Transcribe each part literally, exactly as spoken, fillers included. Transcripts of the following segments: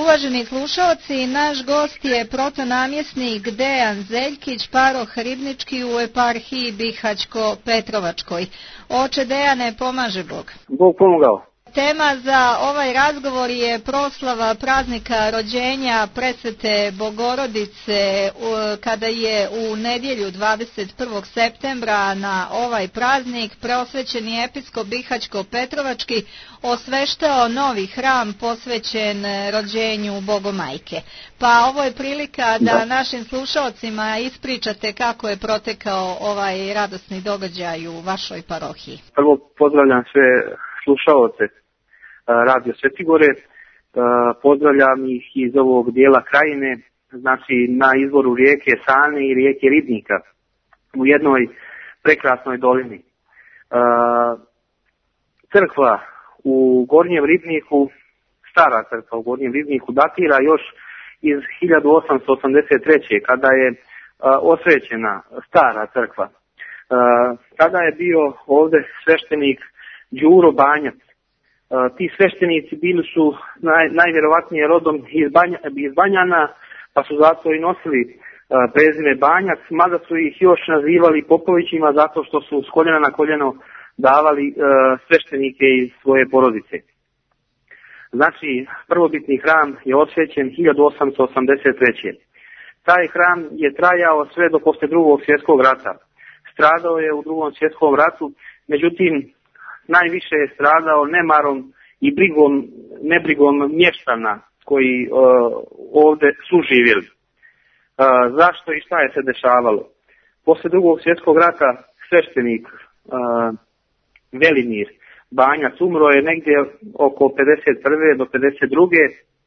Uvaženi slušalci, naš gost je protonamjesnik Dejan Zeljkić, paroh Ribnički u eparhiji Bihaćko-Petrovačkoj. Oče Dejane, pomaže Bog. Bog pomogao. Tema za ovaj razgovor je proslava praznika rođenja presvete Bogorodice kada je u nedjelju dvadeset prvog septembra na ovaj praznik preosvećeni episkop Bihaćko-Petrovački osveštao novi hram posvećen rođenju Bogomajke. Pa ovo je prilika da, da našim slušalcima ispričate kako je protekao ovaj radosni događaj u vašoj parohiji. Prvo pozdravljam sve slušaoce Radio Svetigore, pozdravljam ih iz ovog dijela krajine, znači na izvoru rijeke Sane i rijeke Ribnika, u jednoj prekrasnoj dolini. Crkva u Gornjem Ribniku, stara crkva u Gornjem Ribniku, datira još iz hiljadu osamsto osamdeset treće. kada je osvećena stara crkva. Tada je bio ovdje sveštenik Đuro Banjac. Ti sveštenici bili su naj, najvjerovatnije rodom iz, Banja, iz Banjana, pa su zato i nosili prezime Banjac, mada su ih još nazivali Popovićima zato što su s koljena na koljeno davali sveštenike iz svoje porodice. Znači, prvobitni hram je osvećen hiljadu osamsto osamdeset treće. Taj hram je trajao sve do poslije drugog svjetskog rata. Stradao je u drugom svjetskom ratu, međutim, najviše je stradao nemarom i brigom, nebrigom mještana koji uh, ovdje su živjeli. Uh, zašto i šta je se dešavalo? Poslije drugog svjetskog rata sveštenik uh, Velimir Banjac umro je negdje oko pedeset prve do pedeset druge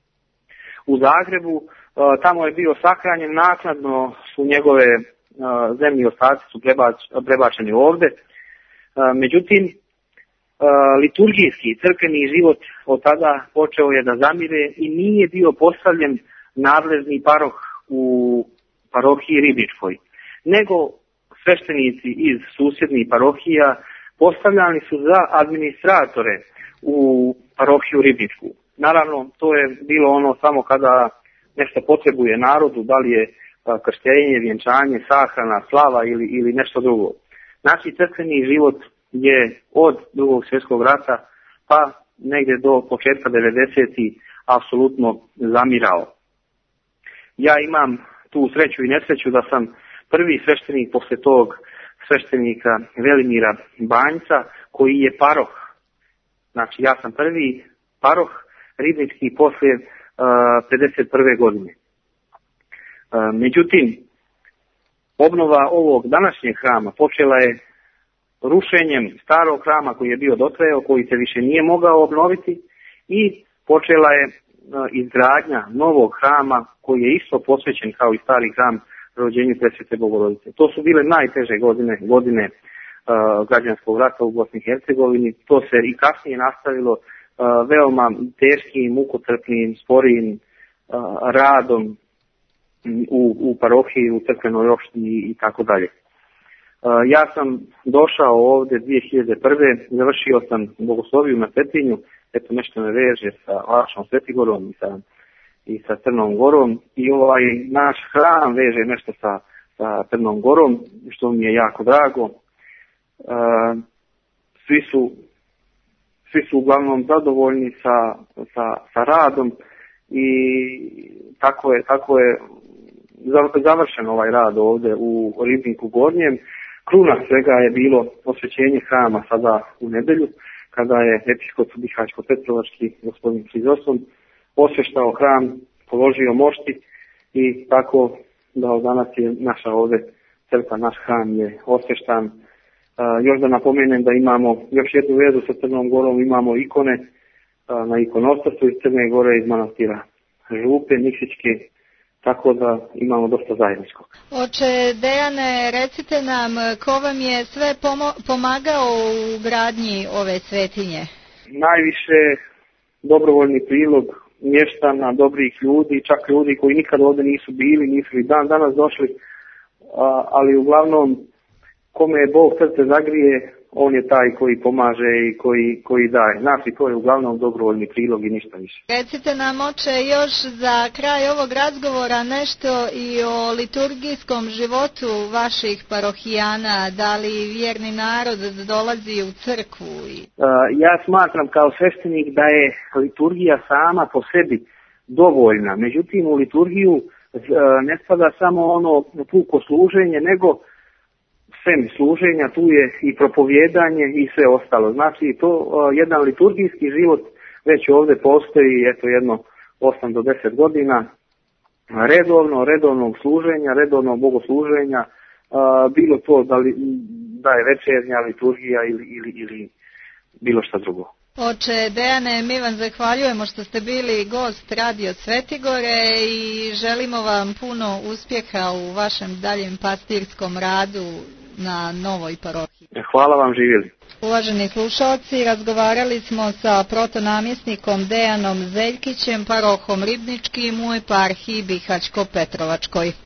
u Zagrebu. Uh, tamo je bio sahranjen, naknadno su njegove uh, zemlji ostaci su prebač, prebačeni ovdje. Uh, međutim, Uh, liturgijski, crkveni život od tada počeo je da zamire i nije bio postavljen nadležni paroh u parohiji Ribničkoj, nego sveštenici iz susjednih parohija postavljani su za administratore u parohiju Ribničku. Naravno, to je bilo ono samo kada nešto potrebuje narodu, da li je uh, krštenje, vjenčanje, sahrana, slava ili, ili nešto drugo. Znači, crkveni život je od drugog svjetskog rata pa negdje do početka devedesetih apsolutno zamirao. Ja imam tu sreću i nesreću da sam prvi sveštenik poslije tog sveštenika Velimira Banjca koji je paroh. Znači ja sam prvi paroh Ribnički poslije uh, pedeset prve godine. Uh, međutim, obnova ovog današnjeg hrama počela je rušenjem starog hrama koji je bio dotrajao, koji se više nije mogao obnoviti i počela je izgradnja novog hrama koji je isto posvećen kao i stari hram rođenju presvete Bogorodice. To su bile najteže godine, godine uh, građanskog rata u Bosni i Hercegovini. To se i kasnije nastavilo uh, veoma teškim, mukotrpnim, sporijim uh, radom u, u parohiji, u crkvenoj opštini i tako dalje. Ja sam došao ovdje dvije hiljade prve. završio sam bogosloviju na Cetinju, eto nešto me veže sa vašom Svetigorom i sa, i sa Crnom Gorom i ovaj naš hram veže nešto sa, sa Crnom Gorom, što mi je jako drago. Uh, svi su, svi su uglavnom zadovoljni sa, sa, sa radom i tako je, tako je završen ovaj rad ovdje u Ribniku Gornjem. Kruna svega je bilo osvećenje hrama sada u nedjelju, kada je episkop Bihaćko-Petrovački gospodin Hrizoson osveštao hram, položio mošti i tako da od danas je naša ovdje crkva, naš hram je osveštan. Uh, još da napomenem da imamo još jednu vezu sa Crnom Gorom, imamo ikone uh, na ikonostasu iz Crne Gore, iz manastira Župe, Nikšićke, tako da imamo dosta zajedničkog. Oče Dejane, recite nam ko vam je sve pomo- pomagao u gradnji ove svetinje? Najviše dobrovoljni prilog mještana, dobrih ljudi, čak ljudi koji nikad ovdje nisu bili, nisu i dan danas došli, a, ali uglavnom kome je Bog srce zagrije, on je taj koji pomaže i koji, koji daje. Znači, to je uglavnom dobrovoljni prilog i ništa više. Recite nam, oče, još za kraj ovog razgovora nešto i o liturgijskom životu vaših parohijana, da li vjerni narod dolazi u crkvu? I... Uh, ja smatram kao sveštenik da je liturgija sama po sebi dovoljna. Međutim, u liturgiju uh, ne spada samo ono puko služenje, nego sem služenja, tu je i propovjedanje i sve ostalo. Znači, to uh, jedan liturgijski život već ovdje postoji, eto jedno osam do deset godina, redovno, redovnog služenja, redovnog bogosluženja, uh, bilo to da, li, da je večernja liturgija ili, ili, ili bilo šta drugo. Oče Dejane, mi vam zahvaljujemo što ste bili gost Radio Svetigore i želimo vam puno uspjeha u vašem daljem pastirskom radu na novoj parohiji. Hvala vam, živjeli. Uvaženi slušalci, razgovarali smo sa protonamjesnikom Dejanom Zeljkićem, parohom Ribničkim u eparhiji Bihaćko-Petrovačkoj.